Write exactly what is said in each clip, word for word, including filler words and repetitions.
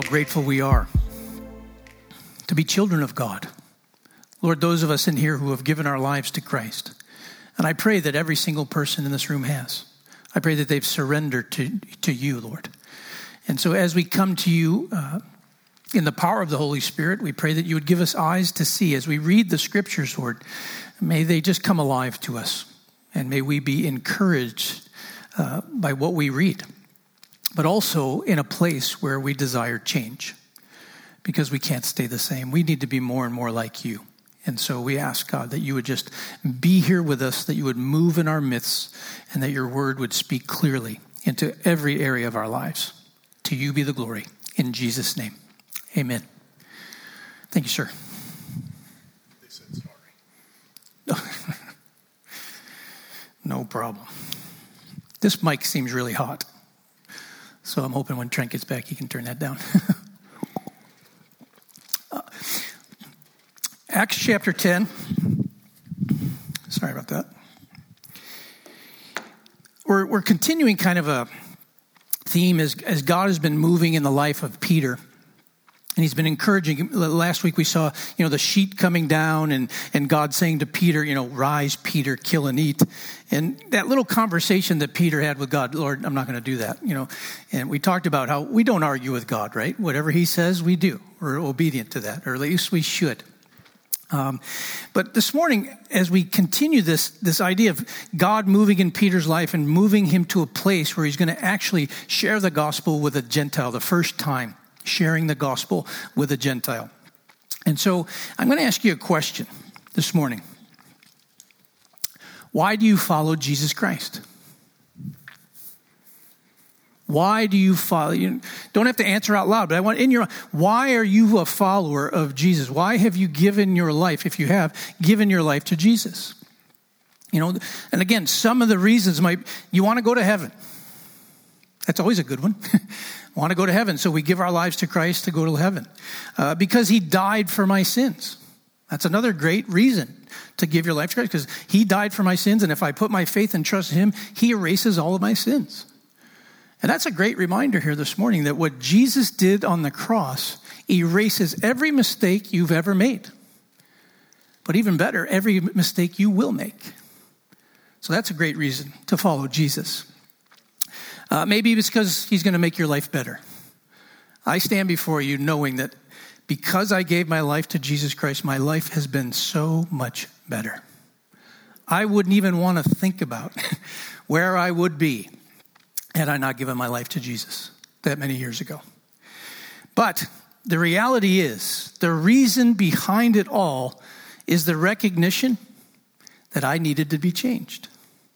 grateful we are to be children of God. Lord, those of us in here who have given our lives to Christ, and I pray that every single person in this room has. I pray that they've surrendered to, to you, Lord. And so as we come to you uh, in the power of the Holy Spirit, we pray that you would give us eyes to see as we read the scriptures, Lord. May they just come alive to us, and may we be encouraged uh, by what we read, but also in a place where we desire change, because we can't stay the same. We need to be more and more like you. And so we ask, God, that you would just be here with us, that you would move in our midst, and that your word would speak clearly into every area of our lives. To you be the glory. In Jesus' name, amen. Thank you, sir. They said sorry. No problem. This mic seems really hot, so I'm hoping when Trent gets back, he can turn that down. uh, Acts chapter ten. Sorry about that. We're we're continuing kind of a theme as, as God has been moving in the life of Peter. And he's been encouraging. Last week we saw, you know, the sheet coming down and, and God saying to Peter, you know, rise, Peter, kill and eat. And that little conversation that Peter had with God, Lord, I'm not going to do that, you know. And we talked about how we don't argue with God, right? Whatever he says, we do. We're obedient to that, or at least we should. Um, but this morning, as we continue this, this idea of God moving in Peter's life and moving him to a place where he's going to actually share the gospel with a Gentile, the first time sharing the gospel with a Gentile. And so I'm going to ask you a question this morning. Why do you follow Jesus Christ? Why do you follow? You don't have to answer out loud, but I want in your, why are you a follower of Jesus? Why have you given your life, if you have, given your life to Jesus? You know, and again, some of the reasons might, you want to go to heaven. That's always a good one. Want to go to heaven, so we give our lives to Christ to go to heaven. Uh, because he died for my sins. That's another great reason to give your life to Christ, because he died for my sins, and if I put my faith and trust in him, he erases all of my sins. And that's a great reminder here this morning that what Jesus did on the cross erases every mistake you've ever made. But even better, every mistake you will make. So that's a great reason to follow Jesus. Uh, maybe it's because he's going to make your life better. I stand before you knowing that because I gave my life to Jesus Christ, my life has been so much better. I wouldn't even want to think about where I would be had I not given my life to Jesus that many years ago. But the reality is, the reason behind it all is the recognition that I needed to be changed.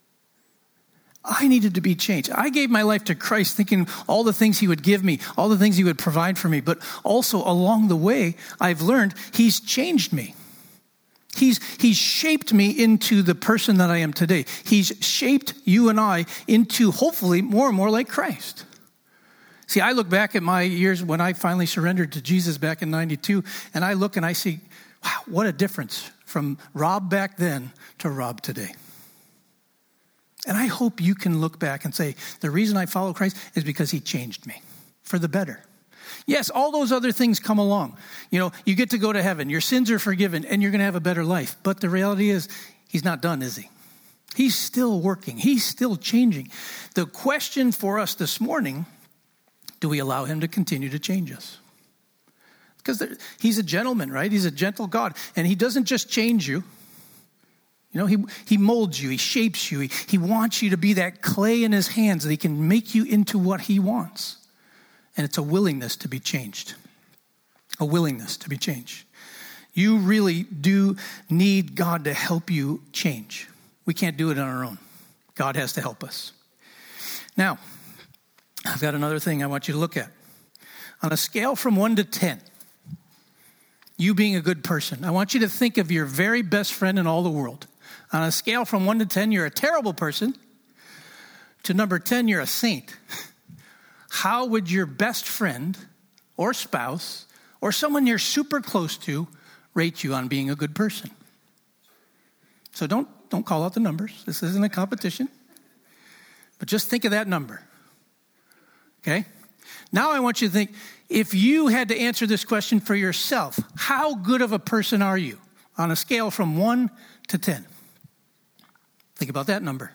I needed to be changed. I gave my life to Christ thinking all the things he would give me, all the things he would provide for me. But also along the way, I've learned he's changed me. He's, he's shaped me into the person that I am today. He's shaped you and I into hopefully more and more like Christ. See, I look back at my years when I finally surrendered to Jesus back in ninety-two, and I look and I see, wow, what a difference from Rob back then to Rob today. And I hope you can look back and say, the reason I follow Christ is because he changed me for the better. Yes, all those other things come along. You know, you get to go to heaven, your sins are forgiven, and you're going to have a better life. But the reality is, he's not done, is he? He's still working. He's still changing. The question for us this morning, do we allow him to continue to change us? Because he's a gentleman, right? He's a gentle God. And he doesn't just change you. You know, he, he molds you, he shapes you, he, he wants you to be that clay in his hands that he can make you into what he wants. And it's a willingness to be changed. A willingness to be changed. You really do need God to help you change. We can't do it on our own. God has to help us. Now, I've got another thing I want you to look at. On a scale from one to ten, you being a good person, I want you to think of your very best friend in all the world. On a scale from one to ten, you're a terrible person. To number ten, you're a saint. How would your best friend or spouse or someone you're super close to rate you on being a good person? So don't, don't call out the numbers. This isn't a competition. But just think of that number. Okay? Now I want you to think, if you had to answer this question for yourself, how good of a person are you on a scale from one to ten? Think about that number.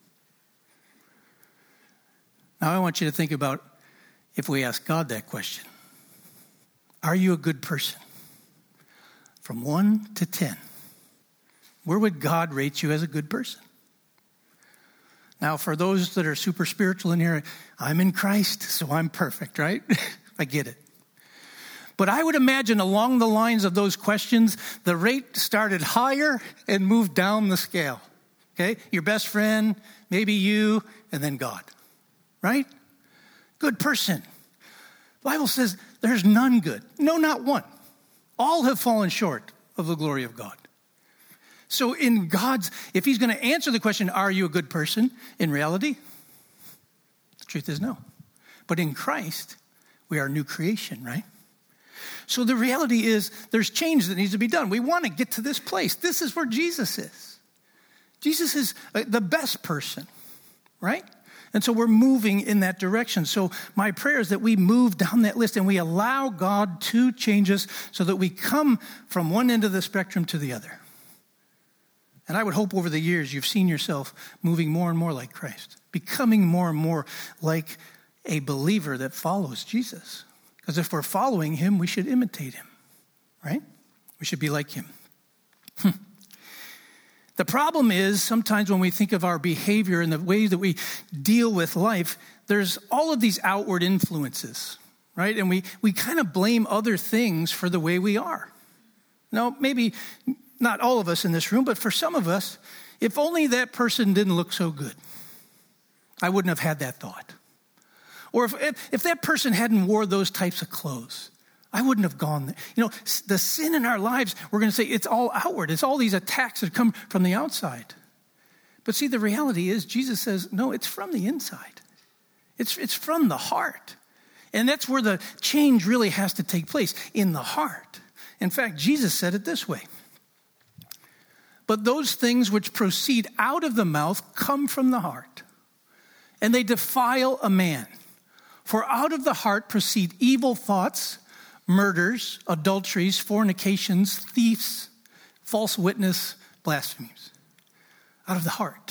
Now I want you to think about if we ask God that question. Are you a good person? From one to ten. Where would God rate you as a good person? Now, for those that are super spiritual in here, I'm in Christ, so I'm perfect, right? I get it. But I would imagine along the lines of those questions, the rate started higher and moved down the scale. Okay? Your best friend, maybe you, and then God. Right? Good person. The Bible says there's none good. No, not one. All have fallen short of the glory of God. So in God's, if he's going to answer the question, are you a good person? In reality, the truth is no. But in Christ, we are a new creation, right? So the reality is there's change that needs to be done. We want to get to this place. This is where Jesus is. Jesus is the best person, right? And so we're moving in that direction. So my prayer is that we move down that list and we allow God to change us so that we come from one end of the spectrum to the other. And I would hope over the years you've seen yourself moving more and more like Christ, becoming more and more like a believer that follows Jesus. Because if we're following him, we should imitate him, right? We should be like him. The problem is sometimes when we think of our behavior and the ways that we deal with life, there's all of these outward influences, right? And we, we kind of blame other things for the way we are. Now, maybe not all of us in this room, but for some of us, if only that person didn't look so good, I wouldn't have had that thought. Or if, if, if that person hadn't wore those types of clothes, I wouldn't have gone there. You know, the sin in our lives, we're going to say it's all outward. It's all these attacks that come from the outside. But see, the reality is Jesus says, no, it's from the inside. It's, it's from the heart. And that's where the change really has to take place, in the heart. In fact, Jesus said it this way. But those things which proceed out of the mouth come from the heart, and they defile a man. For out of the heart proceed evil thoughts, murders, adulteries, fornications, thefts, false witness, blasphemies. Out of the heart.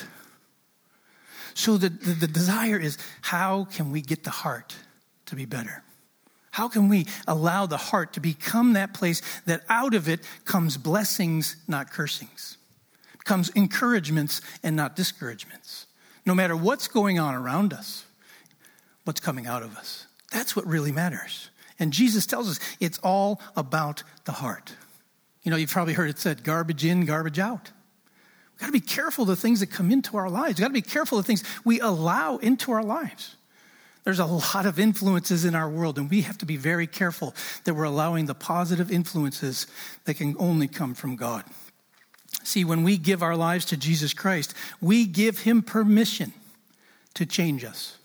So the, the, the desire is, how can we get the heart to be better? How can we allow the heart to become that place that out of it comes blessings, not cursings? Comes encouragements and not discouragements. No matter what's going on around us, what's coming out of us. That's what really matters. And Jesus tells us it's all about the heart. You know, you've probably heard it said, garbage in, garbage out. We've got to be careful of the things that come into our lives. We've got to be careful of the things we allow into our lives. There's a lot of influences in our world, and we have to be very careful that we're allowing the positive influences that can only come from God. See, when we give our lives to Jesus Christ, we give him permission to change us.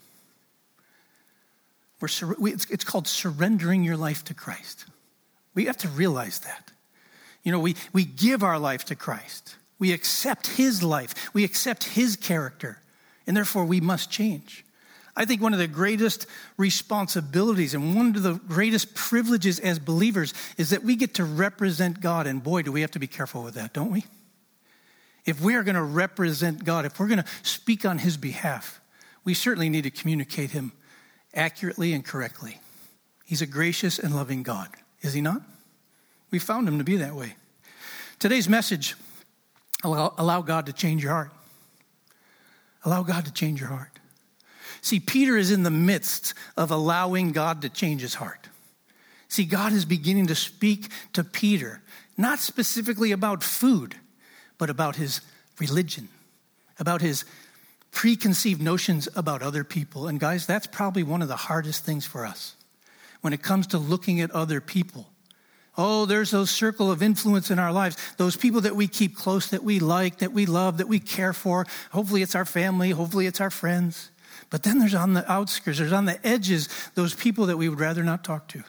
We're sur- we, it's, it's called surrendering your life to Christ. We have to realize that. You know, we, we give our life to Christ. We accept his life. We accept his character. And therefore, we must change. I think one of the greatest responsibilities and one of the greatest privileges as believers is that we get to represent God. And boy, do we have to be careful with that, don't we? If we are going to represent God, if we're going to speak on his behalf, we certainly need to communicate him accurately and correctly. He's a gracious and loving God, is he not? We found him to be that way. Today's message, allow, allow God to change your heart. Allow God to change your heart. See, Peter is in the midst of allowing God to change his heart. See, God is beginning to speak to Peter, not specifically about food, but about his religion, about his preconceived notions about other people. And guys, that's probably one of the hardest things for us when it comes to looking at other people. Oh, there's those circle of influence in our lives, those people that we keep close, that we like, that we love, that we care for. Hopefully it's our family, hopefully it's our friends. But then there's on the outskirts, there's on the edges, those people that we would rather not talk to.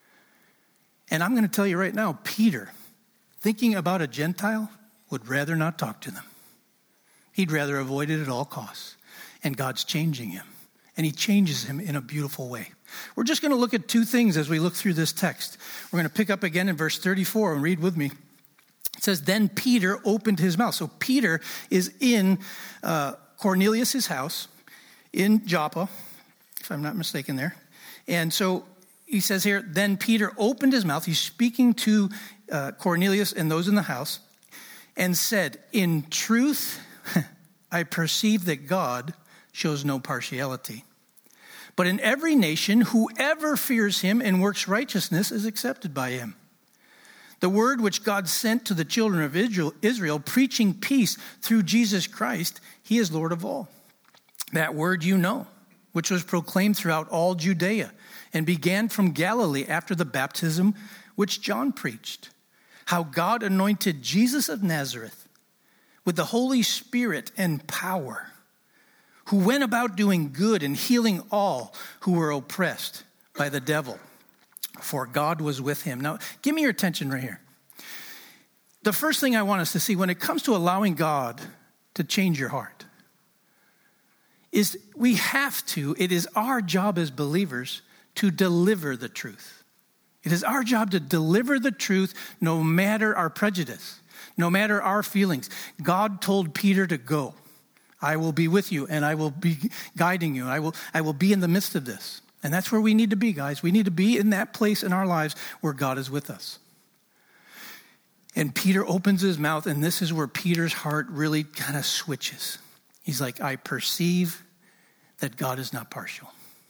And I'm going to tell you right now, Peter, thinking about a Gentile, would rather not talk to them. He'd rather avoid it at all costs. And God's changing him. And he changes him in a beautiful way. We're just going to look at two things as we look through this text. We're going to pick up again in verse thirty-four and read with me. It says, then Peter opened his mouth. So Peter is in uh, Cornelius' house in Joppa, if I'm not mistaken there. And so he says here, then Peter opened his mouth. He's speaking to uh, Cornelius and those in the house and said, in truth, I perceive that God shows no partiality. But in every nation, whoever fears him and works righteousness is accepted by him. The word which God sent to the children of Israel, Israel, preaching peace through Jesus Christ, he is Lord of all. That word you know, which was proclaimed throughout all Judea and began from Galilee after the baptism which John preached, how God anointed Jesus of Nazareth with the Holy Spirit and power, who went about doing good and healing all who were oppressed by the devil, for God was with him. Now, give me your attention right here. The first thing I want us to see when it comes to allowing God to change your heart is we have to, it is our job as believers to deliver the truth. It is our job to deliver the truth no matter our prejudice, no matter our feelings. God told Peter to go. I will be with you and I will be guiding you. I will, I will be in the midst of this. And that's where we need to be, guys. We need to be in that place in our lives where God is with us. And Peter opens his mouth, and this is where Peter's heart really kind of switches. He's like, I perceive that God is not partial.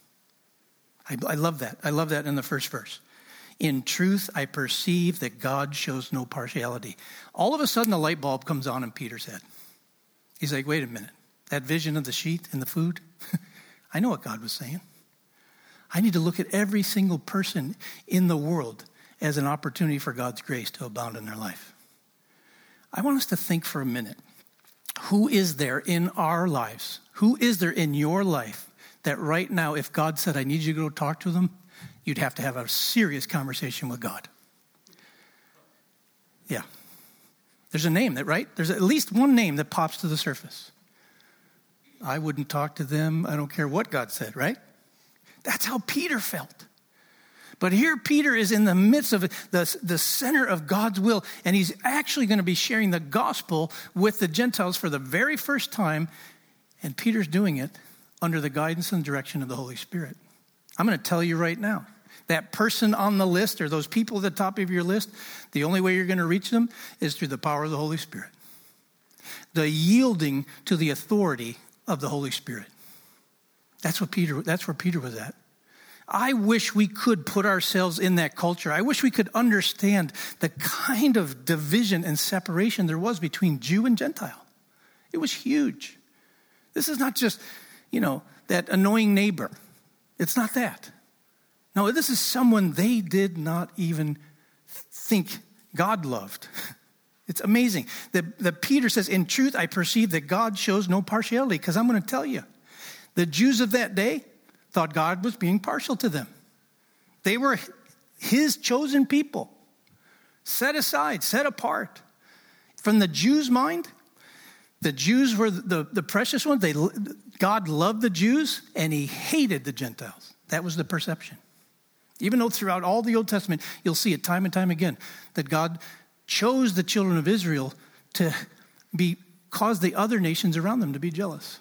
I, I love that. I love that in the first verse. In truth, I perceive that God shows no partiality. All of a sudden, a light bulb comes on in Peter's head. He's like, wait a minute. That vision of the sheet and the food, I know what God was saying. I need to look at every single person in the world as an opportunity for God's grace to abound in their life. I want us to think for a minute. Who is there in our lives? Who is there in your life that right now, if God said, I need you to go talk to them, you'd have to have a serious conversation with God? Yeah. There's a name that, right? There's at least one name that pops to the surface. I wouldn't talk to them. I don't care what God said, right? That's how Peter felt. But here Peter is in the midst of the, the center of God's will, and he's actually going to be sharing the gospel with the Gentiles for the very first time, and Peter's doing it under the guidance and direction of the Holy Spirit. I'm going to tell you right now, that person on the list or those people at the top of your list, the only way you're going to reach them is through the power of the Holy Spirit. The yielding to the authority of the Holy Spirit. That's what Peter, that's where Peter was at. I wish we could put ourselves in that culture. I wish we could understand the kind of division and separation there was between Jew and Gentile. It was huge. This is not just, you know, that annoying neighbor. It's not that. No, this is someone they did not even think God loved. It's amazing that, that Peter says, in truth, I perceive that God shows no partiality, because I'm going to tell you, the Jews of that day thought God was being partial to them. They were his chosen people, set aside, set apart. From the Jews' mind, the Jews were the, the precious ones. They, God loved the Jews, and he hated the Gentiles. That was the perception. Even though throughout all the Old Testament, you'll see it time and time again, that God chose the children of Israel to be cause the other nations around them to be jealous.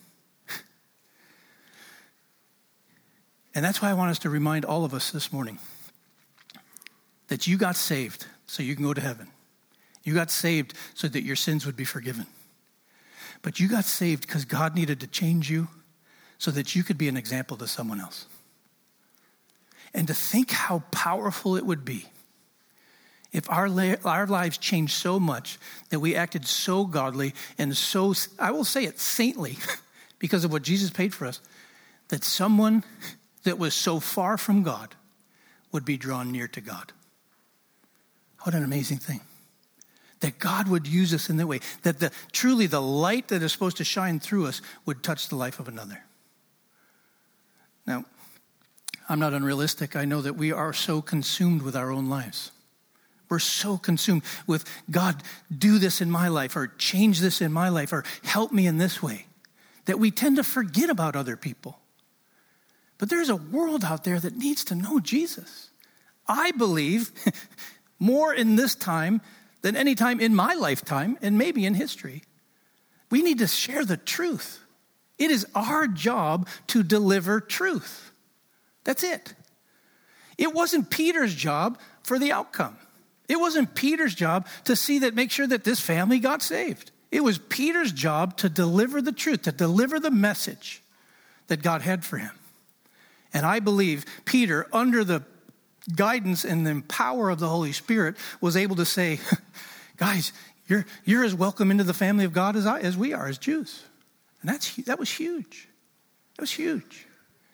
And that's why I want us to remind all of us this morning that you got saved so you can go to heaven. You got saved so that your sins would be forgiven. But you got saved because God needed to change you so that you could be an example to someone else. And to think how powerful it would be if our, la- our lives changed so much that we acted so godly and so, I will say it, saintly, because of what Jesus paid for us, that someone that was so far from God would be drawn near to God. What an amazing thing. That God would use us in that way. That the truly the light that is supposed to shine through us would touch the life of another. Now, I'm not unrealistic. I know that we are so consumed with our own lives. We're so consumed with, God, do this in my life, or change this in my life, or help me in this way, that we tend to forget about other people. But there's a world out there that needs to know Jesus. I believe more in this time than any time in my lifetime and maybe in history. We need to share the truth. It is our job to deliver truth. That's it. It wasn't Peter's job for the outcome. It wasn't Peter's job to see that, make sure that this family got saved. It was Peter's job to deliver the truth, to deliver the message that God had for him. And I believe Peter, under the guidance and the power of the Holy Spirit, was able to say, guys, you're, you're as welcome into the family of God as, I, as we are as Jews. And that's, that was huge. That was huge.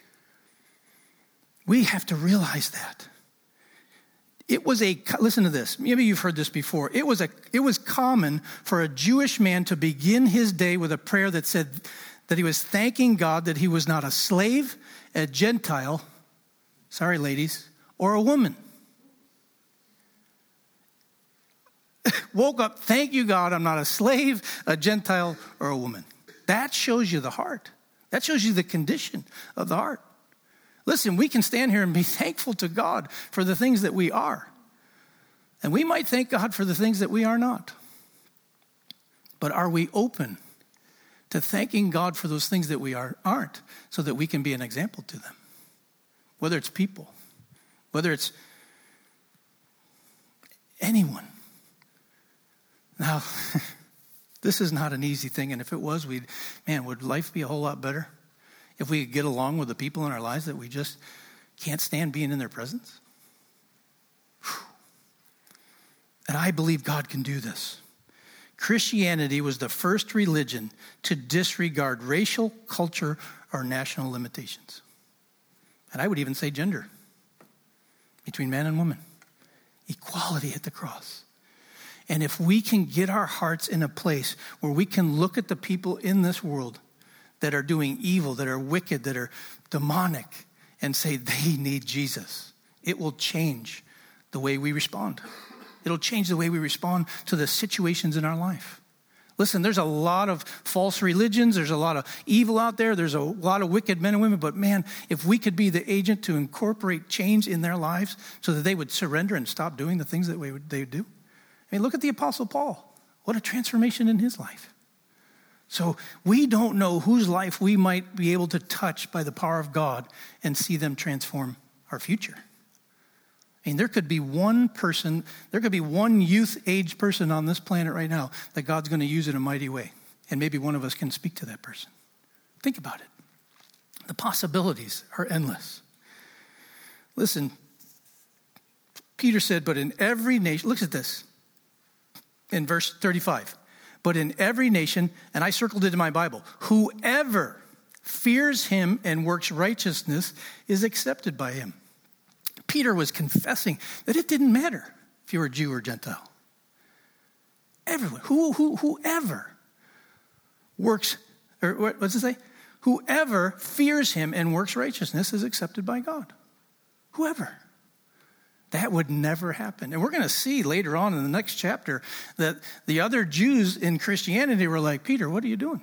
We have to realize that. It was a, listen to this, maybe you've heard this before. It was a, it was common for a Jewish man to begin his day with a prayer that said that he was thanking God that he was not a slave, a Gentile, sorry ladies, or a woman. Woke up, thank you God, I'm not a slave, a Gentile, or a woman. That shows you the heart. That shows you the condition of the heart. Listen, we can stand here and be thankful to God for the things that we are. And we might thank God for the things that we are not. But are we open to thanking God for those things that we are, aren't, so that we can be an example to them? Whether it's people, whether it's anyone. Now, this is not an easy thing, and if it was, we'd, man, would life be a whole lot better if we could get along with the people in our lives that we just can't stand being in their presence? Whew. And I believe God can do this. Christianity was the first religion to disregard racial, culture, or national limitations. And I would even say gender, between man and woman. Equality at the cross. And if we can get our hearts in a place where we can look at the people in this world that are doing evil, that are wicked, that are demonic, and say they need Jesus, it will change the way we respond. It'll change the way we respond to the situations in our life. Listen, there's a lot of false religions. There's a lot of evil out there. There's a lot of wicked men and women. But man, if we could be the agent to incorporate change in their lives so that they would surrender and stop doing the things that we would, they would do. I mean, look at the Apostle Paul. What a transformation in his life. So we don't know whose life we might be able to touch by the power of God and see them transform our future. I mean, there could be one person, there could be one youth-age person on this planet right now that God's going to use in a mighty way. And maybe one of us can speak to that person. Think about it. The possibilities are endless. Listen, Peter said, but in every nation, look at this, in verse thirty-five. But in every nation, and I circled it in my Bible, whoever fears him and works righteousness is accepted by him. Peter was confessing that it didn't matter if you were Jew or Gentile. Everyone, who, who, whoever works, or what does it say? Whoever fears him and works righteousness is accepted by God. Whoever. That would never happen. And we're going to see later on in the next chapter that the other Jews in Christianity were like, Peter, what are you doing?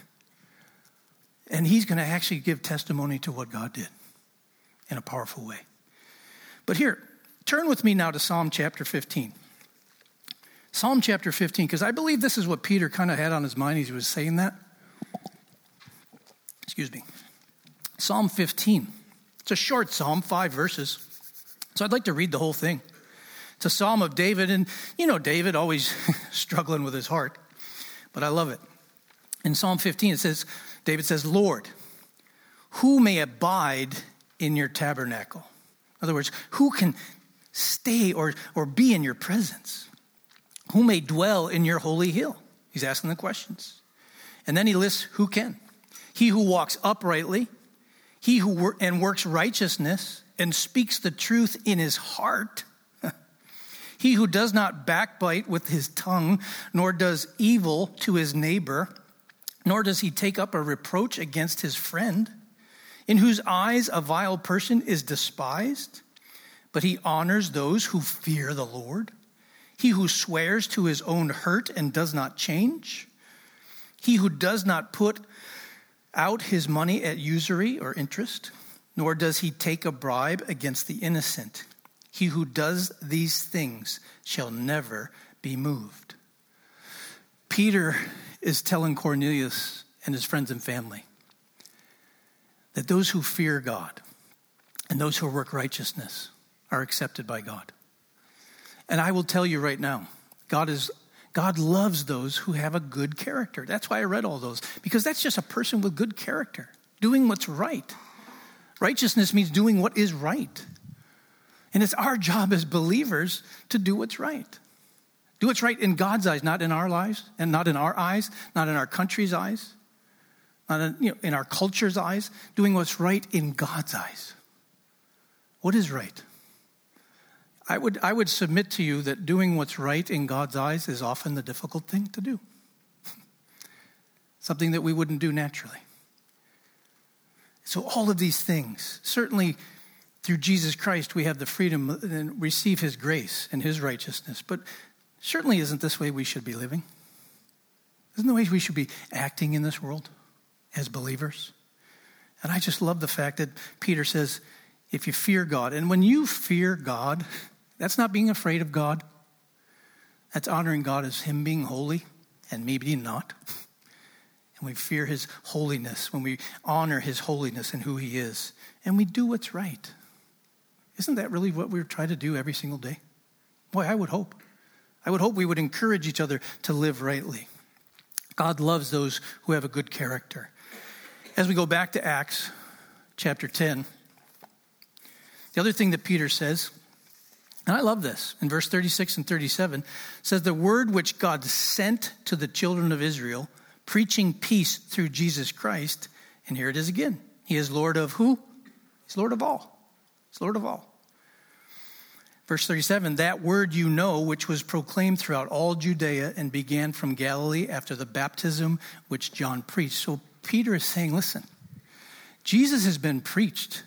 And he's going to actually give testimony to what God did in a powerful way. But here, turn with me now to Psalm chapter fifteen. Psalm chapter fifteen, because I believe this is what Peter kind of had on his mind as he was saying that. Excuse me. Psalm fifteen. It's a short psalm, five verses. So I'd like to read the whole thing. It's a psalm of David, and you know David always struggling with his heart, but I love it. In Psalm fifteen, it says, David says, Lord, who may abide in your tabernacle? In other words, who can stay or, or be in your presence? Who may dwell in your holy hill? He's asking the questions. And then he lists who can. He who walks uprightly, he who wor- and works righteousness, and speaks the truth in his heart. He who does not backbite with his tongue, nor does evil to his neighbor, nor does he take up a reproach against his friend, in whose eyes a vile person is despised, but he honors those who fear the Lord. He who swears to his own hurt and does not change. He who does not put out his money at usury or interest, nor does he take a bribe against the innocent. He who does these things shall never be moved. Peter is telling Cornelius and his friends and family that those who fear God and those who work righteousness are accepted by God. And I will tell you right now, God is God loves those who have a good character. That's why I read all those, because that's just a person with good character, doing what's right. Righteousness means doing what is right. And it's our job as believers to do what's right. Do what's right in God's eyes, not in our lives, and not in our eyes, not in our country's eyes, not in, you know, in our culture's eyes. Doing what's right in God's eyes. What is right? I would I would submit to you that doing what's right in God's eyes is often the difficult thing to do. Something that we wouldn't do naturally. So all of these things, certainly through Jesus Christ, we have the freedom and receive his grace and his righteousness. But certainly isn't this way we should be living? Isn't the way we should be acting in this world as believers? And I just love the fact that Peter says, if you fear God, and when you fear God, that's not being afraid of God. That's honoring God as him being holy and me being not. And we fear his holiness when we honor his holiness and who he is. And we do what's right. Isn't that really what we try to do every single day? Boy, I would hope. I would hope we would encourage each other to live rightly. God loves those who have a good character. As we go back to Acts chapter ten, the other thing that Peter says, and I love this, in verse thirty-six and thirty-seven, says, the word which God sent to the children of Israel, preaching peace through Jesus Christ, and here it is again. He is Lord of who? He's Lord of all. He's Lord of all. Verse thirty-seven, that word you know, which was proclaimed throughout all Judea and began from Galilee after the baptism which John preached. So Peter is saying, listen, Jesus has been preached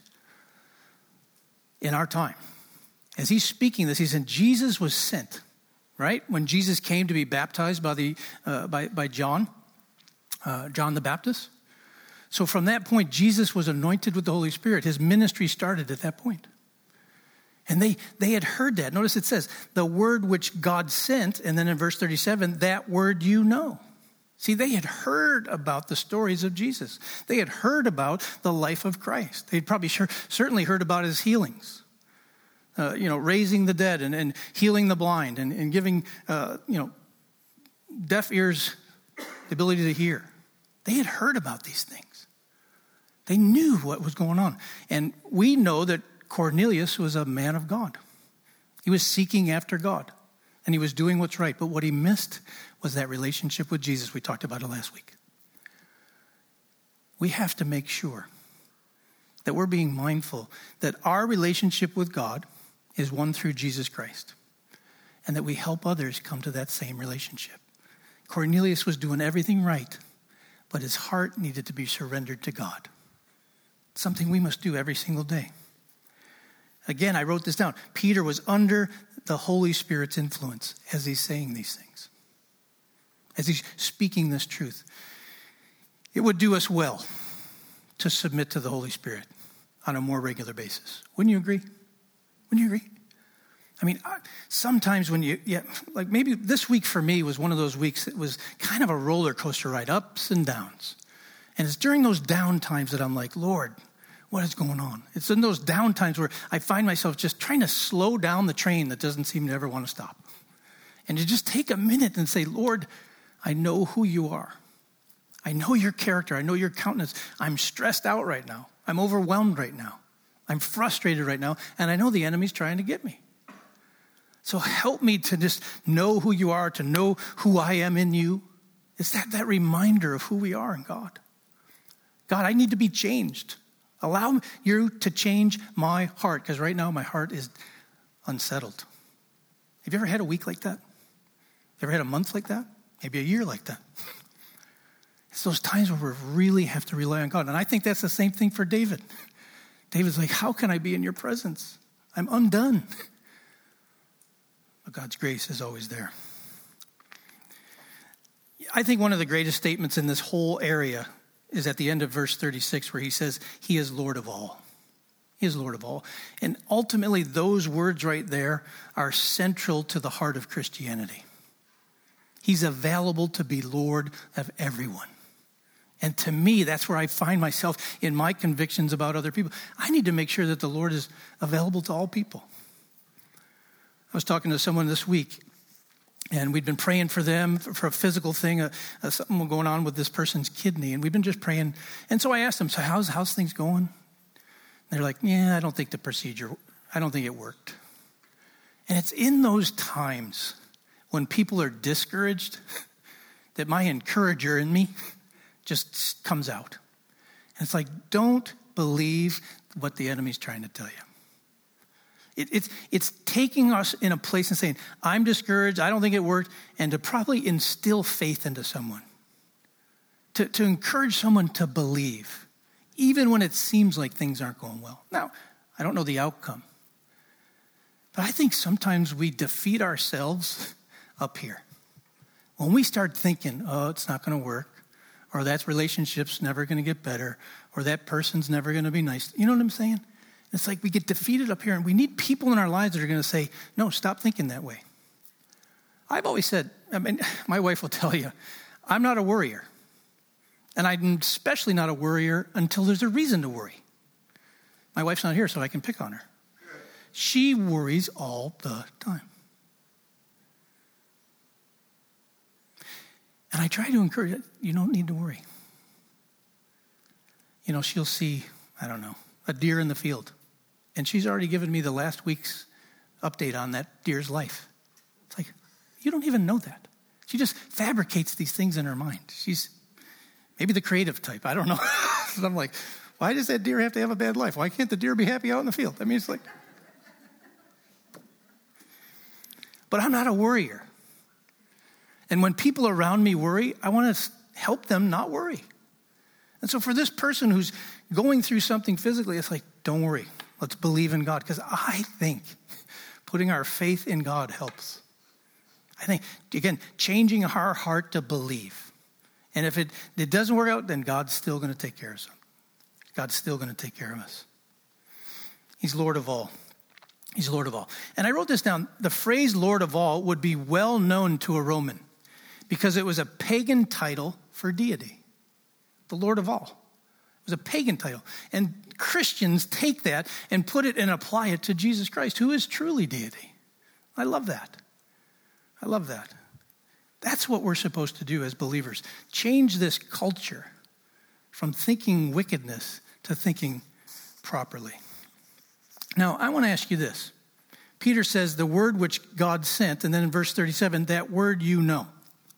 in our time. As he's speaking this, he said Jesus was sent, right? When Jesus came to be baptized by the uh, by, by John, uh, John the Baptist. So from that point, Jesus was anointed with the Holy Spirit. His ministry started at that point. And they, they had heard that. Notice it says, the word which God sent, and then in verse thirty-seven, that word you know. See, they had heard about the stories of Jesus. They had heard about the life of Christ. They'd probably sure, certainly heard about his healings. Uh, you know, raising the dead and, and healing the blind and, and giving, uh, you know, deaf ears the ability to hear. They had heard about these things. They knew what was going on. And we know that Cornelius was a man of God. He was seeking after God. And he was doing what's right. But what he missed was that relationship with Jesus. We talked about it last week. We have to make sure that we're being mindful that our relationship with God is one through Jesus Christ. And that we help others come to that same relationship. Cornelius was doing everything right, but his heart needed to be surrendered to God. Something we must do every single day. Again, I wrote this down. Peter was under the Holy Spirit's influence as he's saying these things. As he's speaking this truth. It would do us well to submit to the Holy Spirit on a more regular basis. Wouldn't you agree? Wouldn't you agree? I mean, sometimes when you, yeah, like maybe this week for me was one of those weeks that was kind of a roller coaster ride, ups and downs. And it's during those down times that I'm like, Lord, what is going on? It's in those down times where I find myself just trying to slow down the train that doesn't seem to ever want to stop. And to just take a minute and say, Lord, I know who you are. I know your character. I know your countenance. I'm stressed out right now. I'm overwhelmed right now. I'm frustrated right now. And I know the enemy's trying to get me. So help me to just know who you are, to know who I am in you. It's that, that reminder of who we are in God. God, I need to be changed. Allow you to change my heart, because right now my heart is unsettled. Have you ever had a week like that? Ever had a month like that? Maybe a year like that? It's those times where we really have to rely on God. And I think that's the same thing for David. David's like, how can I be in your presence? I'm undone. But God's grace is always there. I think one of the greatest statements in this whole area is at the end of verse thirty-six, where he says, he is Lord of all. He is Lord of all. And ultimately, those words right there are central to the heart of Christianity. He's available to be Lord of everyone. And to me, that's where I find myself in my convictions about other people. I need to make sure that the Lord is available to all people. I was talking to someone this week, and we'd been praying for them for, for a physical thing, uh, uh, something going on with this person's kidney, and we've been just praying. And so I asked them, so how's, how's things going? They're like, yeah, I don't think the procedure, I don't think it worked. And it's in those times when people are discouraged that my encourager in me just comes out. And it's like, don't believe what the enemy's trying to tell you. It, it's, it's taking us in a place and saying, I'm discouraged, I don't think it worked, and to probably instill faith into someone. To, to encourage someone to believe, even when it seems like things aren't going well. Now, I don't know the outcome. But I think sometimes we defeat ourselves up here. When we start thinking, oh, it's not going to work, or that relationship's never going to get better, or that person's never going to be nice. You know what I'm saying? It's like we get defeated up here, and we need people in our lives that are going to say, no, stop thinking that way. I've always said, I mean, my wife will tell you, I'm not a worrier. And I'm especially not a worrier until there's a reason to worry. My wife's not here, so I can pick on her. She worries all the time. And I try to encourage her, you don't need to worry. You know, she'll see, I don't know, a deer in the field. And she's already given me the last week's update on that deer's life. It's like, you don't even know that. She just fabricates these things in her mind. She's maybe the creative type. I don't know. I'm like, why does that deer have to have a bad life? Why can't the deer be happy out in the field? I mean, it's like, but I'm not a worrier. And when people around me worry, I want to help them not worry. And so for this person who's going through something physically, it's like, don't worry. Let's believe in God. Because I think putting our faith in God helps. I think, again, changing our heart to believe. And if it, it doesn't work out, then God's still going to take care of us. God's still going to take care of us. He's Lord of all. He's Lord of all. And I wrote this down. The phrase Lord of all would be well known to a Roman because it was a pagan title for deity. The Lord of all. It was a pagan title. And Christians take that and put it and apply it to Jesus Christ, who is truly deity. I love that. I love that. That's what we're supposed to do as believers. Change this culture from thinking wickedness to thinking properly. Now, I want to ask you this. Peter says the word which God sent, and then in verse thirty-seven, that word you know.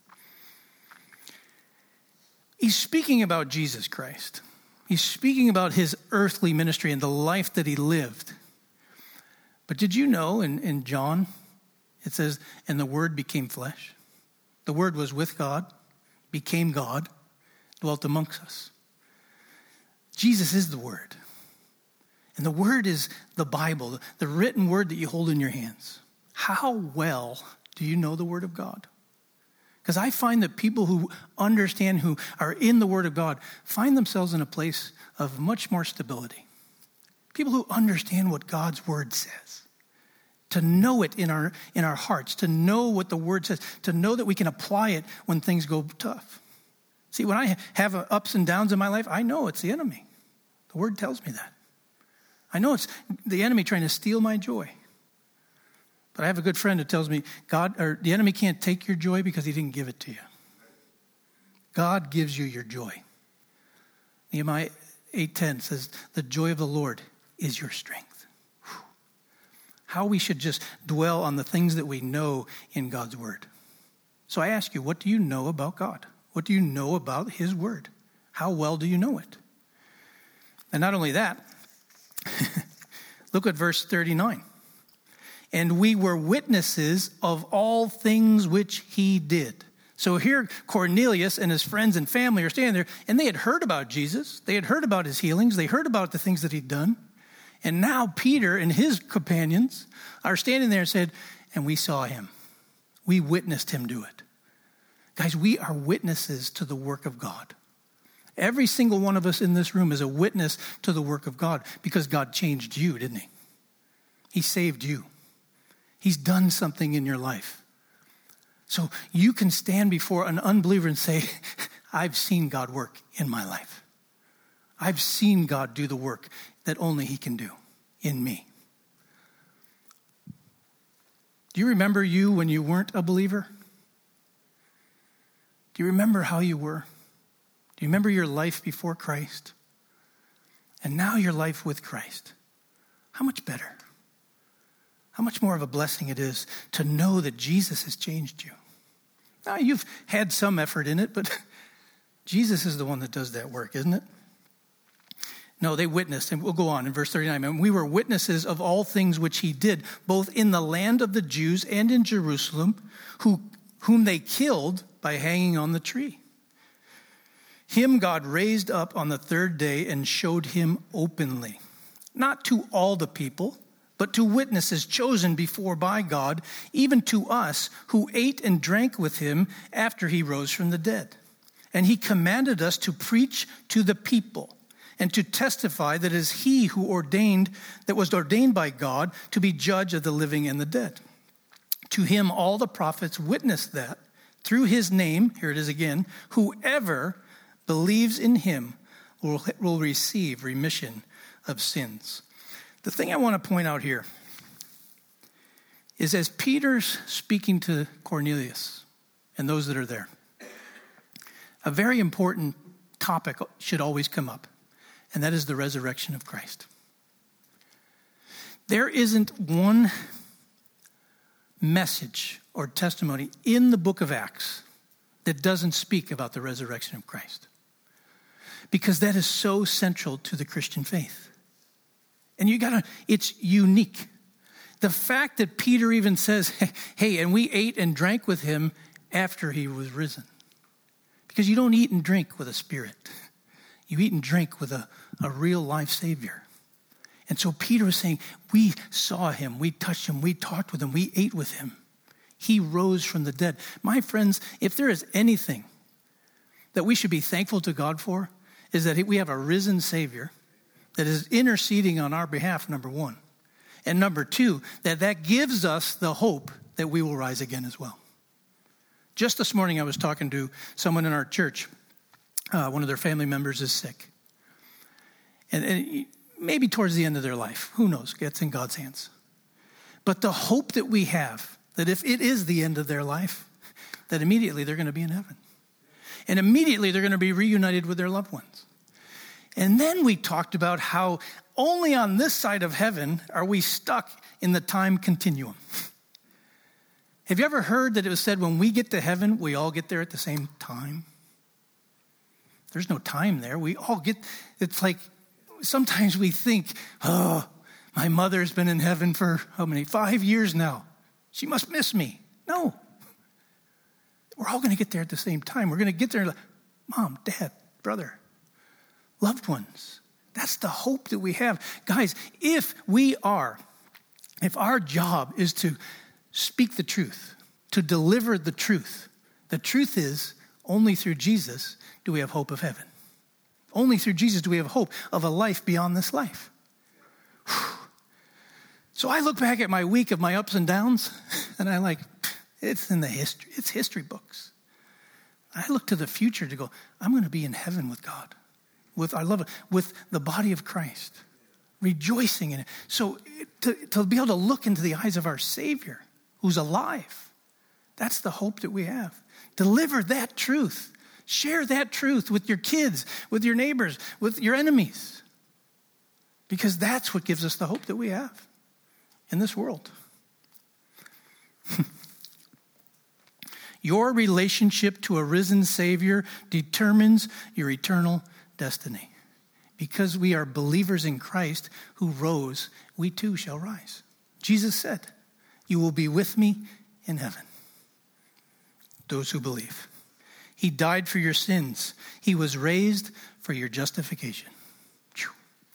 He's speaking about Jesus Christ. He's speaking about his earthly ministry and the life that he lived. But did you know in, in John, it says, and the word became flesh. The word was with God, became God, dwelt amongst us. Jesus is the word. And the word is the Bible, the written word that you hold in your hands. How well do you know the word of God? Because I find that people who understand, who are in the word of God, find themselves in a place of much more stability. People who understand what God's word says. To know it in our, in our hearts, to know what the word says, to know that we can apply it when things go tough. See, when I have ups and downs in my life, I know it's the enemy. The word tells me that. I know it's the enemy trying to steal my joy. But I have a good friend who tells me God or the enemy can't take your joy because he didn't give it to you. God gives you your joy. Nehemiah eight ten says, the joy of the Lord is your strength. Whew. How we should just dwell on the things that we know in God's word. So I ask you, what do you know about God? What do you know about his word? How well do you know it? And not only that, look at verse thirty-nine. And we were witnesses of all things which he did. So here Cornelius and his friends and family are standing there, and they had heard about Jesus. They had heard about his healings. They heard about the things that he'd done. And now Peter and his companions are standing there and said, and we saw him. We witnessed him do it. Guys, we are witnesses to the work of God. Every single one of us in this room is a witness to the work of God because God changed you, didn't he? He saved you. He's done something in your life. So you can stand before an unbeliever and say, I've seen God work in my life. I've seen God do the work that only he can do in me. Do you remember you when you weren't a believer? Do you remember how you were? Do you remember your life before Christ? And now your life with Christ. How much better? How much more of a blessing it is to know that Jesus has changed you. Now, you've had some effort in it, but Jesus is the one that does that work, isn't it? No, they witnessed, and we'll go on in verse thirty-nine. And we were witnesses of all things which he did, both in the land of the Jews and in Jerusalem, who, whom they killed by hanging on the tree. Him God raised up on the third day and showed him openly, not to all the people, but to witnesses chosen before by God, even to us who ate and drank with him after he rose from the dead. And he commanded us to preach to the people and to testify that it is he who ordained, that was ordained by God to be judge of the living and the dead. To him all the prophets witness that through his name, here it is again, whoever believes in him will, will receive remission of sins. The thing I want to point out here is as Peter's speaking to Cornelius and those that are there, a very important topic should always come up, and that is the resurrection of Christ. There isn't one message or testimony in the book of Acts that doesn't speak about the resurrection of Christ, because that is so central to the Christian faith. And you gotta, it's unique. The fact that Peter even says, hey, and we ate and drank with him after he was risen. Because you don't eat and drink with a spirit. You eat and drink with a, a real life Savior. And so Peter was saying, we saw him, we touched him, we talked with him, we ate with him. He rose from the dead. My friends, if there is anything that we should be thankful to God for, is that we have a risen Savior that is interceding on our behalf, number one. And number two, that that gives us the hope that we will rise again as well. Just this morning, I was talking to someone in our church. Uh, one of their family members is sick. And, and maybe towards the end of their life, who knows, it's in God's hands. But the hope that we have, that if it is the end of their life, that immediately they're going to be in heaven. And immediately they're going to be reunited with their loved ones. And then we talked about how only on this side of heaven are we stuck in the time continuum. Have you ever heard that it was said when we get to heaven, we all get there at the same time? There's no time there. We all get, it's like, sometimes we think, oh, my mother's been in heaven for how many? Five years now. She must miss me. No. We're all going to get there at the same time. We're going to get there like, mom, dad, brother, loved ones. That's the hope that we have. Guys, if we are, if our job is to speak the truth, to deliver the truth, the truth is only through Jesus do we have hope of heaven. Only through Jesus do we have hope of a life beyond this life. Whew. So I look back at my week of my ups and downs, and I like, it's in the history, it's history books. I look to the future to go, I'm going to be in heaven with God. With, I love it, with the body of Christ, rejoicing in it. So to, to be able to look into the eyes of our Savior, who's alive, that's the hope that we have. Deliver that truth. Share that truth with your kids, with your neighbors, with your enemies. Because that's what gives us the hope that we have in this world. Your relationship to a risen Savior determines your eternal destiny. Because we are believers in Christ who rose, we too shall rise. Jesus said, you will be with me in heaven. Those who believe. He died for your sins. He was raised for your justification. Whew.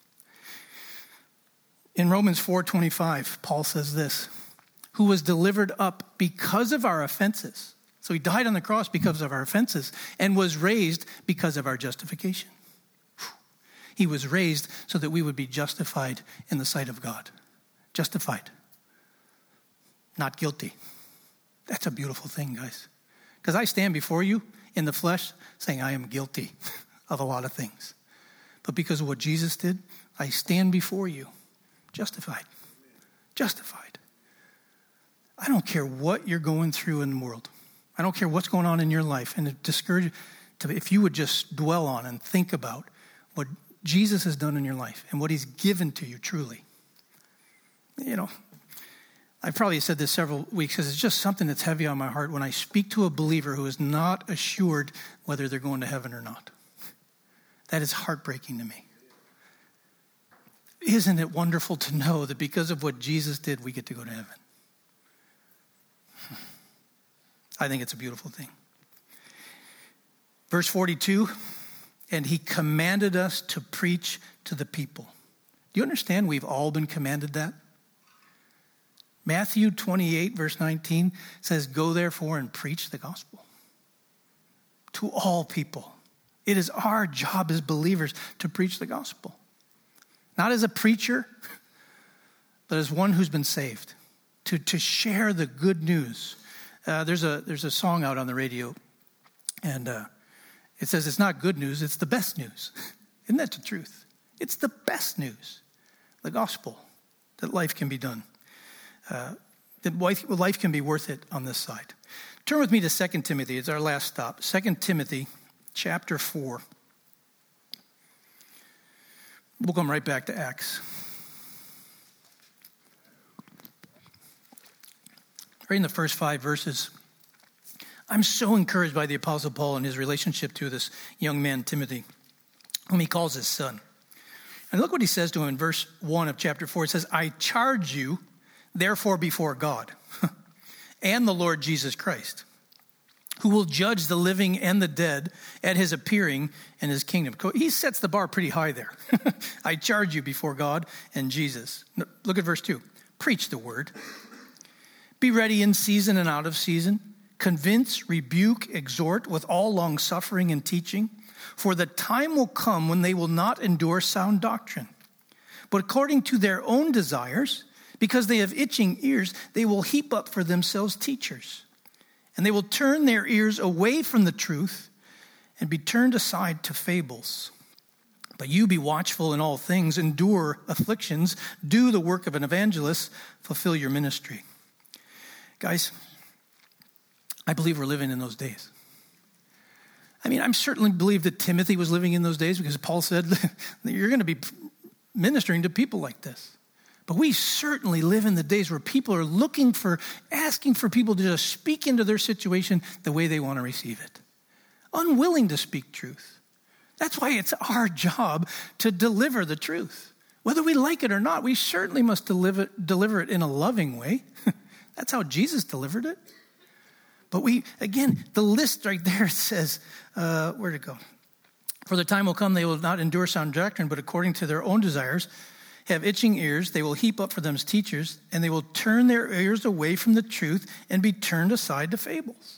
In Romans four twenty-five, Paul says this, who was delivered up because of our offenses So he died on the cross because of our offenses and was raised because of our justification. He was raised so that we would be justified in the sight of God. Justified. Not guilty. That's a beautiful thing, guys. Because I stand before you in the flesh saying I am guilty of a lot of things. But because of what Jesus did, I stand before you justified. Justified. I don't care what you're going through in the world. I don't care what's going on in your life. And it discourages to if you would just dwell on and think about what Jesus has done in your life and what he's given to you truly. You know, I've probably said this several weeks because it's just something that's heavy on my heart when I speak to a believer who is not assured whether they're going to heaven or not. That is heartbreaking to me. Isn't it wonderful to know that because of what Jesus did, we get to go to heaven? I think it's a beautiful thing. Verse forty-two, and he commanded us to preach to the people. Do you understand we've all been commanded that? Matthew twenty-eight, verse nineteen says, go therefore and preach the gospel to all people. It is our job as believers to preach the gospel. Not as a preacher, but as one who's been saved. To, to share the good news. Uh, there's a there's a song out on the radio, and uh, it says it's not good news, it's the best news. Isn't that the truth? It's the best news. The gospel, that life can be done. Uh, that life, life can be worth it on this side. Turn with me to Second Timothy. It's our last stop. Second Timothy chapter four. We'll come right back to Acts. Right in the first five verses, I'm so encouraged by the Apostle Paul and his relationship to this young man, Timothy, whom he calls his son. And look what he says to him in verse one of chapter four. It says, I charge you, therefore, before God and the Lord Jesus Christ, who will judge the living and the dead at his appearing in his kingdom. He sets the bar pretty high there. I charge you before God and Jesus. Look at verse two. Preach the word. Be ready in season and out of season. Convince, rebuke, exhort with all long suffering and teaching. For the time will come when they will not endure sound doctrine, but according to their own desires, because they have itching ears, they will heap up for themselves teachers. And they will turn their ears away from the truth and be turned aside to fables. But you be watchful in all things, endure afflictions, do the work of an evangelist, fulfill your ministry. Guys, I believe we're living in those days. I mean, I certainly believe that Timothy was living in those days because Paul said that you're going to be ministering to people like this. But we certainly live in the days where people are looking for, asking for people to just speak into their situation the way they want to receive it. Unwilling to speak truth. That's why it's our job to deliver the truth. Whether we like it or not, we certainly must deliver, deliver it in a loving way. That's how Jesus delivered it. But we, again, the list right there says, uh, where'd it go? For the time will come, they will not endure sound doctrine, but according to their own desires, have itching ears, they will heap up for them teachers, and they will turn their ears away from the truth and be turned aside to fables.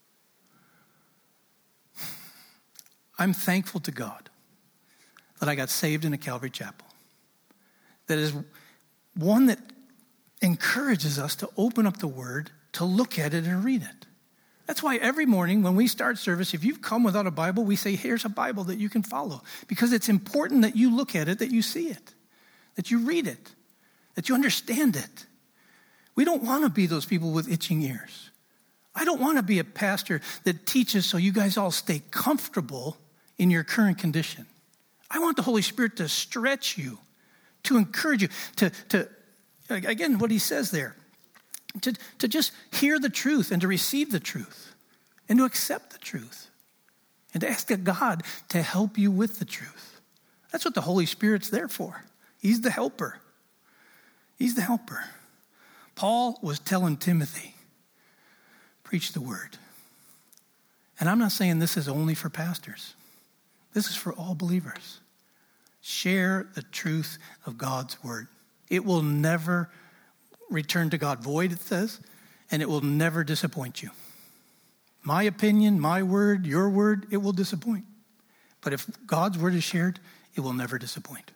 I'm thankful to God that I got saved in a Calvary Chapel. That is one that encourages us to open up the Word, to look at it and read it. That's why every morning when we start service, if you've come without a Bible, we say, here's a Bible that you can follow. Because it's important that you look at it, that you see it, that you read it, that you understand it. We don't want to be those people with itching ears. I don't want to be a pastor that teaches so you guys all stay comfortable in your current condition. I want the Holy Spirit to stretch you, to encourage you, to, to again, what he says there, to, to just hear the truth and to receive the truth and to accept the truth and to ask God to help you with the truth. That's what the Holy Spirit's there for. He's the helper. He's the helper. Paul was telling Timothy, preach the word. And I'm not saying this is only for pastors. This is for all believers. Share the truth of God's word. It will never return to God void, it says, and it will never disappoint you. My opinion, my word, your word, it will disappoint. But if God's word is shared, it will never disappoint.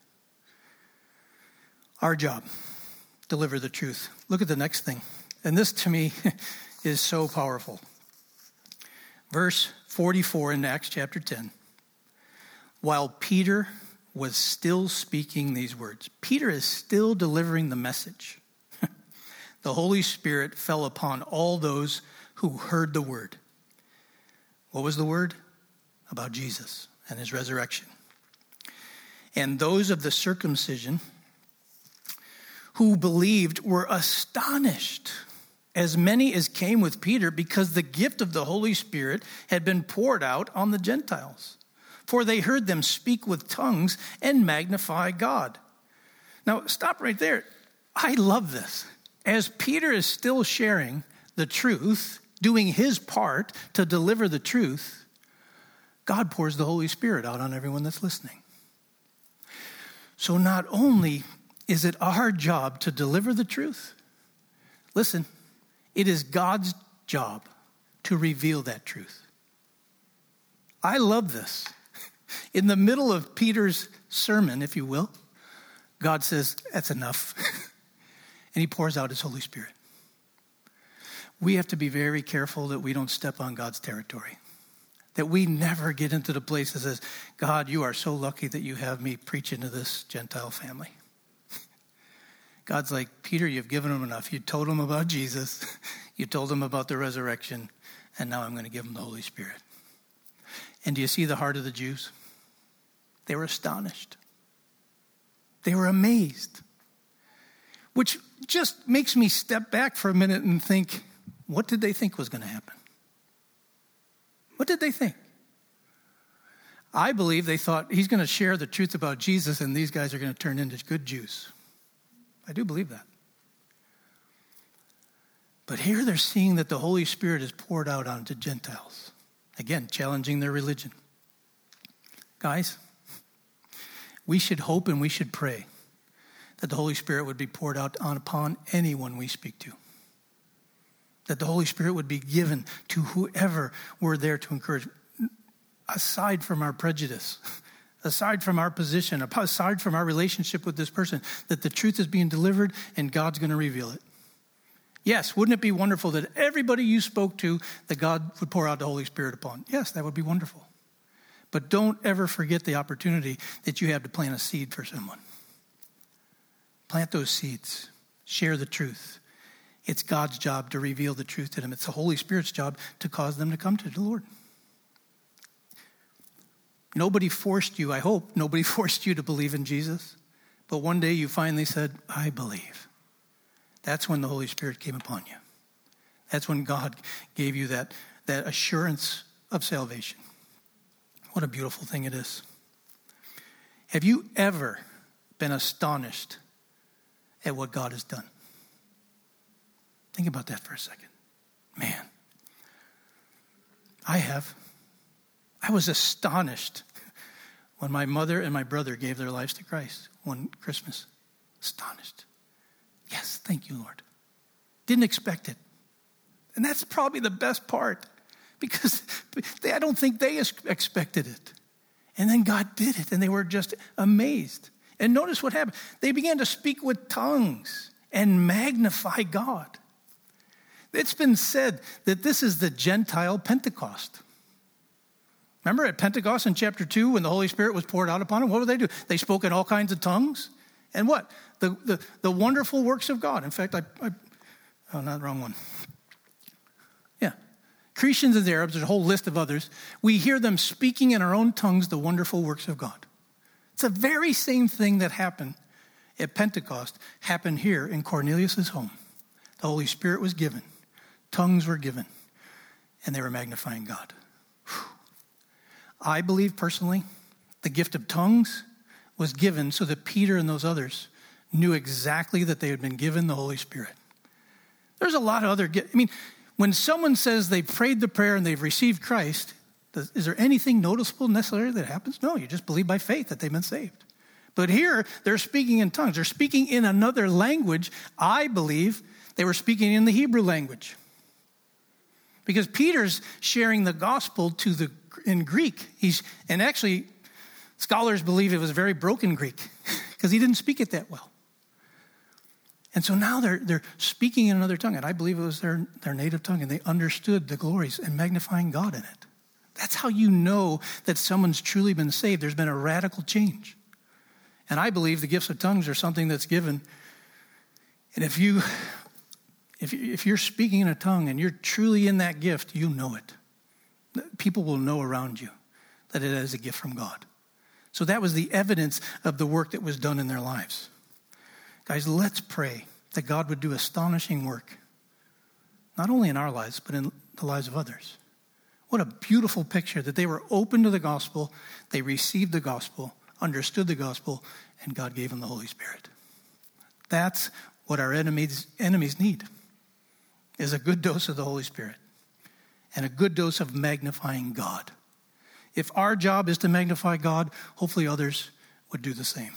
Our job, deliver the truth. Look at the next thing. And this to me is so powerful. Verse forty-four in Acts chapter ten. While Peter was still speaking these words, Peter is still delivering the message. The Holy Spirit fell upon all those who heard the word. What was the word? About Jesus and his resurrection. And those of the circumcision who believed were astonished, as many as came with Peter, because the gift of the Holy Spirit had been poured out on the Gentiles. For they heard them speak with tongues and magnify God. Now, stop right there. I love this. As Peter is still sharing the truth, doing his part to deliver the truth, God pours the Holy Spirit out on everyone that's listening. So not only is it our job to deliver the truth, listen, it is God's job to reveal that truth. I love this. In the middle of Peter's sermon, if you will, God says, that's enough. And he pours out his Holy Spirit. We have to be very careful that we don't step on God's territory. That we never get into the place that says, God, you are so lucky that you have me preaching to this Gentile family. God's like, Peter, you've given them enough. You told them about Jesus. You told them about the resurrection. And now I'm going to give them the Holy Spirit. And do you see the heart of the Jews? They were astonished. They were amazed. Which just makes me step back for a minute and think, what did they think was going to happen? What did they think? I believe they thought he's going to share the truth about Jesus and these guys are going to turn into good Jews. I do believe that. But here they're seeing that the Holy Spirit is poured out onto Gentiles. Again, challenging their religion. Guys, we should hope and we should pray that the Holy Spirit would be poured out on upon anyone we speak to. That the Holy Spirit would be given to whoever we're there to encourage. Aside from our prejudice, aside from our position, aside from our relationship with this person, that the truth is being delivered and God's going to reveal it. Yes, wouldn't it be wonderful that everybody you spoke to, that God would pour out the Holy Spirit upon? Yes, that would be wonderful. But don't ever forget the opportunity that you have to plant a seed for someone. Plant those seeds. Share the truth. It's God's job to reveal the truth to them. It's the Holy Spirit's job to cause them to come to the Lord. Nobody forced you, I hope, nobody forced you to believe in Jesus. But one day you finally said, I believe. That's when the Holy Spirit came upon you. That's when God gave you that, that assurance of salvation. What a beautiful thing it is. Have you ever been astonished at what God has done? Think about that for a second. Man, I have. I was astonished when my mother and my brother gave their lives to Christ one Christmas. Astonished. Yes, thank you, Lord. Didn't expect it. And that's probably the best part because they, I don't think they expected it. And then God did it and they were just amazed. And notice what happened. They began to speak with tongues and magnify God. It's been said that this is the Gentile Pentecost. Remember at Pentecost in chapter two when the Holy Spirit was poured out upon them? What did they do? They spoke in all kinds of tongues. And what? The the, the wonderful works of God. In fact, I, I oh, not the wrong one. Yeah. Cretians and Arabs, there's a whole list of others. We hear them speaking in our own tongues the wonderful works of God. It's the very same thing that happened at Pentecost happened here in Cornelius' home. The Holy Spirit was given. Tongues were given. And they were magnifying God. Whew. I believe personally the gift of tongues was given so that Peter and those others knew exactly that they had been given the Holy Spirit. There's a lot of other, I mean, when someone says they prayed the prayer and they've received Christ, does, is there anything noticeable necessarily that happens? No, you just believe by faith that they've been saved. But here, they're speaking in tongues. They're speaking in another language. I believe they were speaking in the Hebrew language. Because Peter's sharing the gospel to the in Greek. He's and actually scholars believe it was very broken Greek because he didn't speak it that well. And so now they're they're speaking in another tongue, and I believe it was their, their native tongue, and they understood the glories and magnifying God in it. That's how you know that someone's truly been saved. There's been a radical change. And I believe the gifts of tongues are something that's given. And if you if you, if you're speaking in a tongue and you're truly in that gift, you know it. People will know around you that it is a gift from God. So that was the evidence of the work that was done in their lives. Guys, let's pray that God would do astonishing work, not only in our lives, but in the lives of others. What a beautiful picture that they were open to the gospel, they received the gospel, understood the gospel, and God gave them the Holy Spirit. That's what our enemies, enemies need, is a good dose of the Holy Spirit and a good dose of magnifying God. If our job is to magnify God, hopefully others would do the same.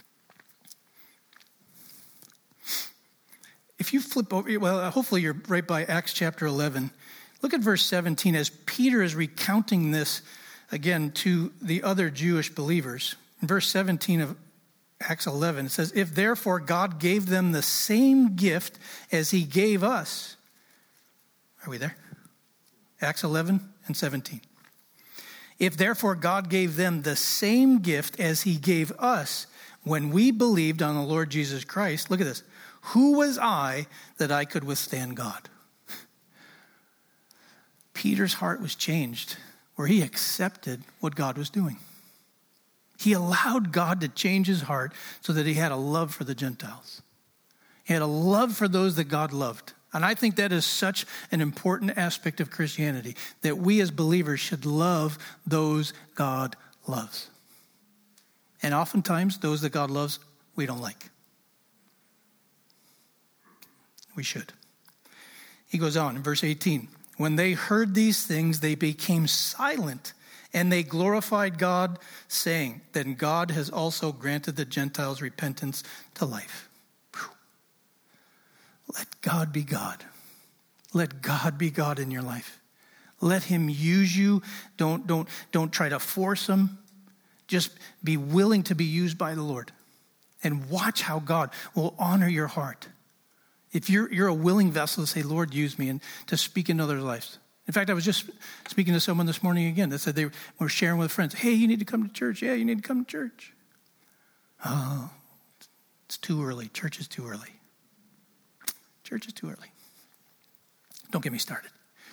If you flip over, well, hopefully you're right by Acts chapter eleven. Look at verse seventeen as Peter is recounting this again to the other Jewish believers. In verse seventeen of Acts eleven, it says, if therefore God gave them the same gift as he gave us. Are we there? Acts eleven and seventeen. If therefore God gave them the same gift as he gave us when we believed on the Lord Jesus Christ, look at this. Who was I that I could withstand God? Peter's heart was changed where he accepted what God was doing. He allowed God to change his heart so that he had a love for the Gentiles. He had a love for those that God loved. And I think that is such an important aspect of Christianity, that we as believers should love those God loves. And oftentimes, those that God loves, we don't like. We should. He goes on in verse eighteen. When they heard these things, they became silent, and they glorified God, saying, then God has also granted the Gentiles repentance to life. Whew. Let God be God. Let God be God in your life. Let him use you. Don't, don't, don't try to force him. Just be willing to be used by the Lord. And watch how God will honor your heart. If you're, you're a willing vessel to say, Lord, use me, and to speak in others' lives. In fact, I was just speaking to someone this morning again that said they were sharing with friends. Hey, you need to come to church. Yeah, you need to come to church. Oh, it's too early. Church is too early. Church is too early. Don't get me started.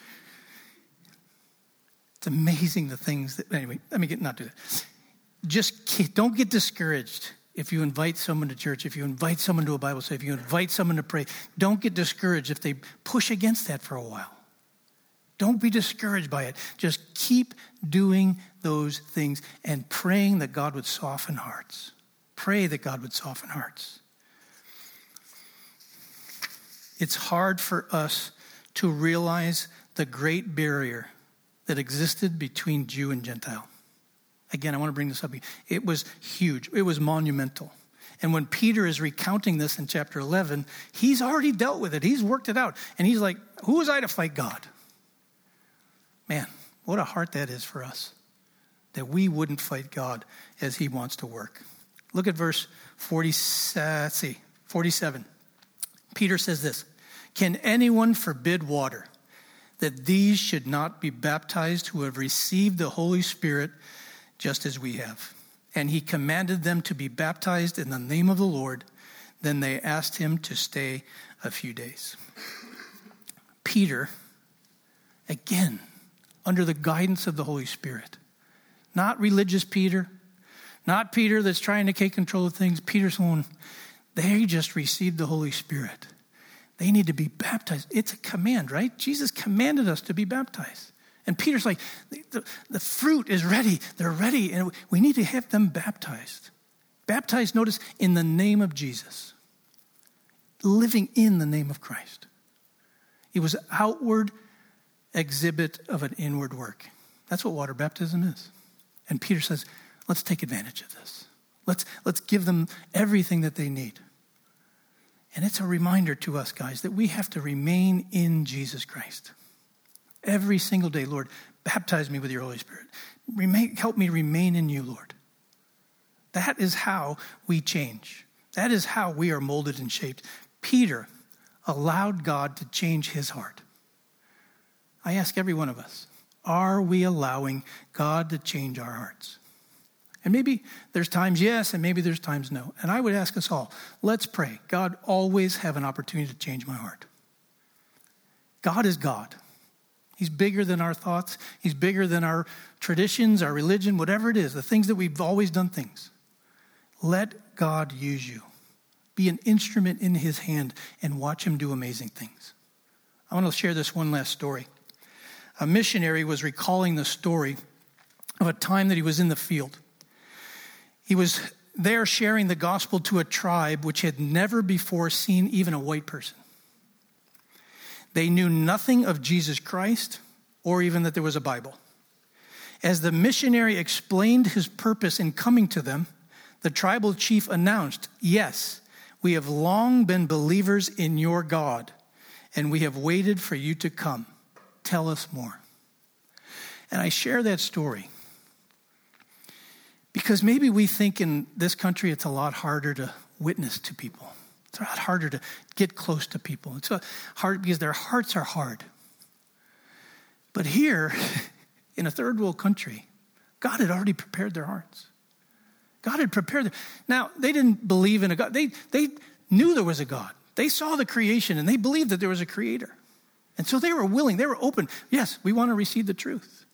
It's amazing the things that, anyway, let me get, not do that. Just don't get discouraged. If you invite someone to church, if you invite someone to a Bible study, if you invite someone to pray, don't get discouraged if they push against that for a while. Don't be discouraged by it. Just keep doing those things and praying that God would soften hearts. Pray that God would soften hearts. It's hard for us to realize the great barrier that existed between Jew and Gentile. Again, I want to bring this up. It was huge. It was monumental. And when Peter is recounting this in chapter eleven, he's already dealt with it. He's worked it out. And he's like, who was I to fight God? Man, what a heart that is for us, that we wouldn't fight God as he wants to work. Look at verse forty, uh, see, forty-seven. Peter says this, can anyone forbid water that these should not be baptized who have received the Holy Spirit just as we have? And he commanded them to be baptized in the name of the Lord. Then they asked him to stay a few days. Peter, again, under the guidance of the Holy Spirit, not religious Peter, not Peter that's trying to take control of things. Peter's one, they just received the Holy Spirit. They need to be baptized. It's a command, right? Jesus commanded us to be baptized. And Peter's like, the, the fruit is ready. They're ready. And we need to have them baptized. Baptized, notice, in the name of Jesus. Living in the name of Christ. It was an outward exhibit of an inward work. That's what water baptism is. And Peter says, let's take advantage of this. Let's, let's give them everything that they need. And it's a reminder to us, guys, that we have to remain in Jesus Christ. Every single day, Lord, baptize me with your Holy Spirit. Remain, help me remain in you, Lord. That is how we change. That is how we are molded and shaped. Peter allowed God to change his heart. I ask every one of us, are we allowing God to change our hearts? And maybe there's times yes, and maybe there's times no. And I would ask us all, let's pray. God, always have an opportunity to change my heart. God is God. He's bigger than our thoughts. He's bigger than our traditions, our religion, whatever it is, the things that we've always done things. Let God use you. Be an instrument in his hand and watch him do amazing things. I want to share this one last story. A missionary was recalling the story of a time that he was in the field. He was there sharing the gospel to a tribe which had never before seen even a white person. They knew nothing of Jesus Christ or even that there was a Bible. As the missionary explained his purpose in coming to them, the tribal chief announced, "Yes, we have long been believers in your God, and we have waited for you to come. Tell us more." And I share that story because maybe we think in this country it's a lot harder to witness to people. It's a lot harder to get close to people. It's hard because their hearts are hard. But here, in a third world country, God had already prepared their hearts. God had prepared them. Now, they didn't believe in a God. They, they knew there was a God. They saw the creation and they believed that there was a creator. And so they were willing, they were open. Yes, we want to receive the truth.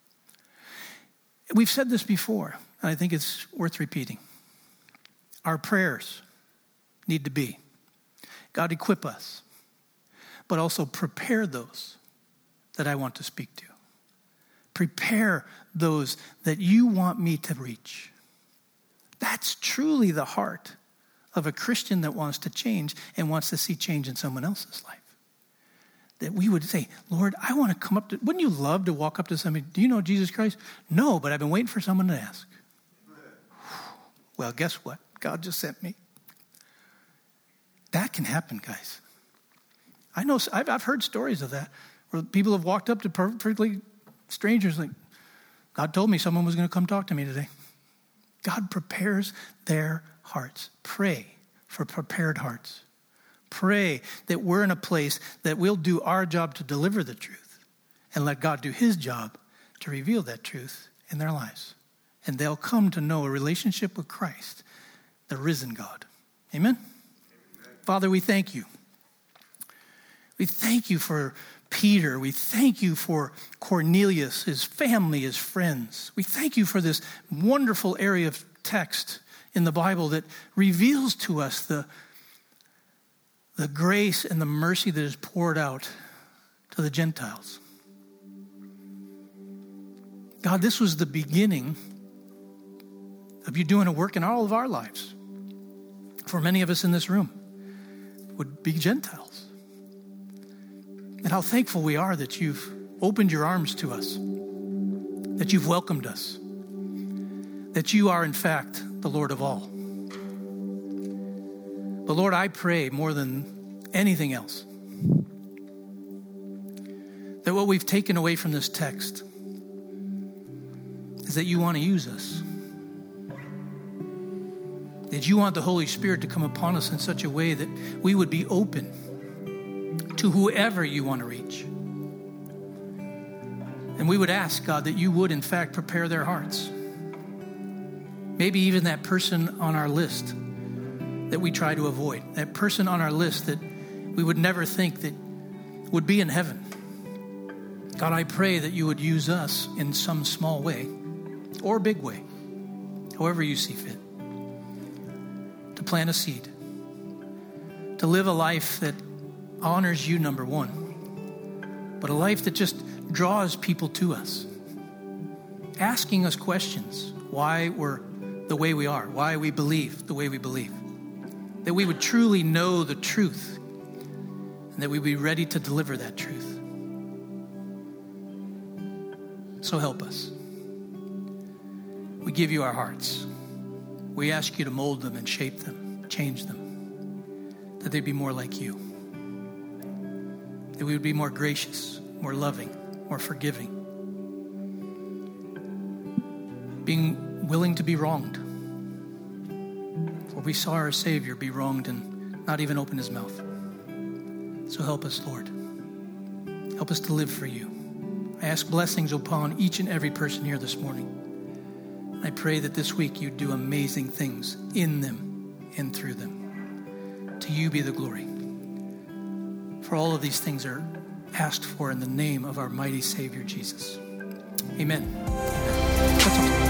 We've said this before, and I think it's worth repeating. Our prayers need to be, God, equip us, but also prepare those that I want to speak to. Prepare those that you want me to reach. That's truly the heart of a Christian that wants to change and wants to see change in someone else's life. That we would say, Lord, I want to come up to, wouldn't you love to walk up to somebody, do you know Jesus Christ? No, but I've been waiting for someone to ask. Well, guess what? God just sent me. That can happen, guys. I know, I've, I've heard stories of that, where people have walked up to perfectly strangers like, God told me someone was going to come talk to me today. God prepares their hearts. Pray for prepared hearts. Pray that we're in a place that we'll do our job to deliver the truth and let God do his job to reveal that truth in their lives. And they'll come to know a relationship with Christ, the risen God. Amen? Amen. Father, we thank you. We thank you for Peter. We thank you for Cornelius, his family, his friends. We thank you for this wonderful area of text in the Bible that reveals to us the, the grace and the mercy that is poured out to the Gentiles. God, this was the beginning of you doing a work in all of our lives. For many of us in this room would be Gentiles. And how thankful we are that you've opened your arms to us, that you've welcomed us, that you are in fact the Lord of all. But Lord, I pray more than anything else that what we've taken away from this text is that you want to use us. That you want the Holy Spirit to come upon us in such a way that we would be open to whoever you want to reach. And we would ask, God, that you would in fact prepare their hearts. Maybe even that person on our list that we try to avoid. That person on our list that we would never think that would be in heaven. God, I pray that you would use us in some small way or big way, however you see fit, to plant a seed, to live a life that honors you, number one, but a life that just draws people to us, asking us questions, why we're the way we are, why we believe the way we believe, that we would truly know the truth and that we would be ready to deliver that truth. So help us. We give you our hearts. We ask you to mold them and shape them, change them, that they be more like you. That we would be more gracious, more loving, or forgiving. Being willing to be wronged. For we saw our Savior be wronged and not even open his mouth. So help us, Lord. Help us to live for you. I ask blessings upon each and every person here this morning. I pray that this week you do amazing things in them and through them. To you be the glory. For all of these things are asked for in the name of our mighty Savior, Jesus. Amen. Amen.